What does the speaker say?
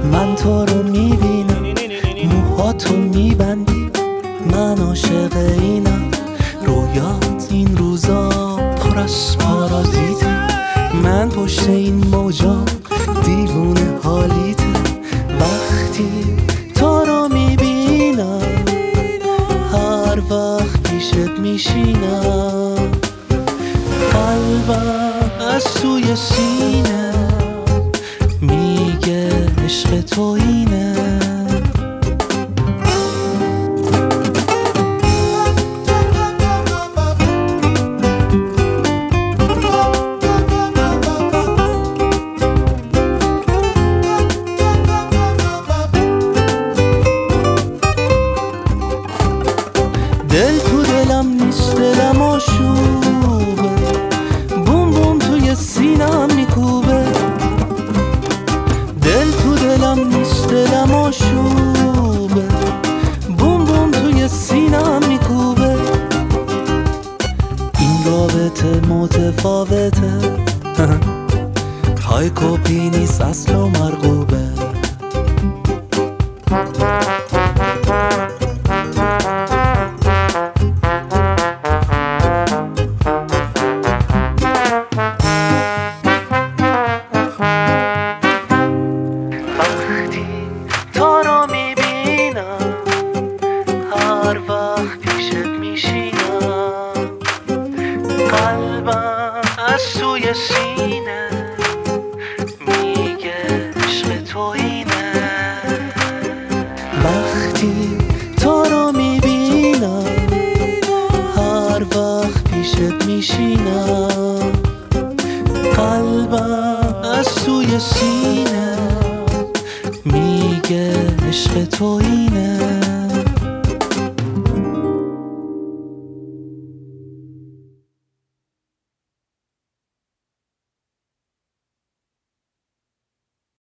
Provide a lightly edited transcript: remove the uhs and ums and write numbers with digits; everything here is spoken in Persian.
من تو رو میبینم، موهاتو میبندی، من عاشق اینم. رویات این روزا پر از پارازیته، من پشت این موجا دیوونه حالیته. وقتی تو رو میبینم، هر وقت پیشت میشینم، قلبم از سوی سینه میگه عشق تو اینه. دل تو دلم نیست، دلم آشوبه، بوم بوم توی سینم میکوبه. دل تو دلم نیست، دلم آشوبه، بوم بوم توی سینم میکوبه. این رابطه متفاوته، های کپی نیست اصل و مرغوبه. تو رو میبینم، هر وقت پیشت میشینم، قلبم از سوی سینه میگه عشق تو اینه. وقتی تو رو میبینم، هر وقت پیشت میشینم، قلبم از سوی سینه میگه عشق تو اینه.